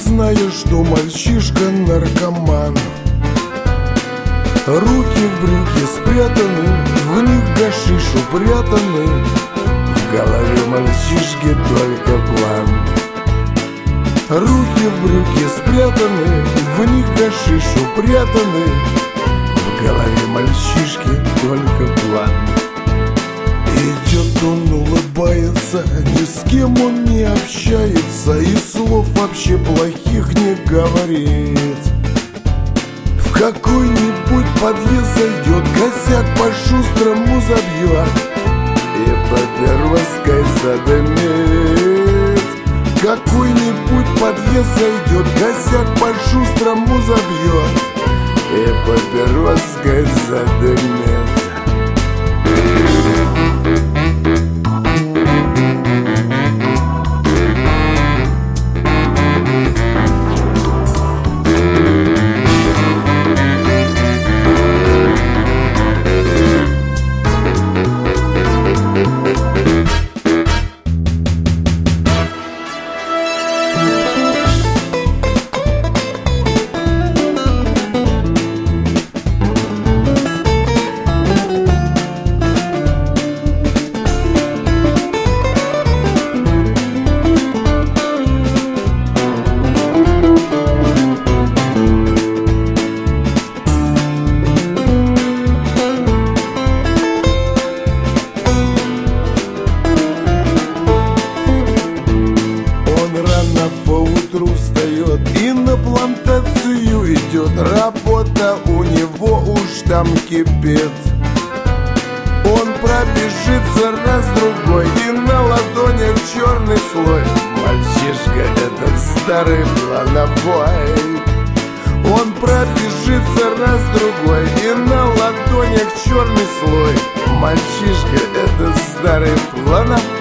знаешь, что мальчишка наркоман. Руки в брюки спрятаны, в них гашиш упрятаны. В голове мальчишки только план. Руки в брюки спрятаны, в них гашиш упрятаны. В голове мальчишки только план. Идет он, улыбается, ни с кем он не общается и слов вообще плохих не говорит. В какой-нибудь подъезд зайдет, косяк по-шустрому забьет и по первоской задымит. В какой-нибудь подъезд зайдет, косяк по-шустрому забьет и по первоской задымит. Поутру встает и на плантацию идет. Работа у него уж там кипит. Он пробежится раз-другой и на ладонях черный слой. Мальчишка этот старый плановой. Он пробежится раз-другой и на ладонях черный слой. Мальчишка этот старый плановой.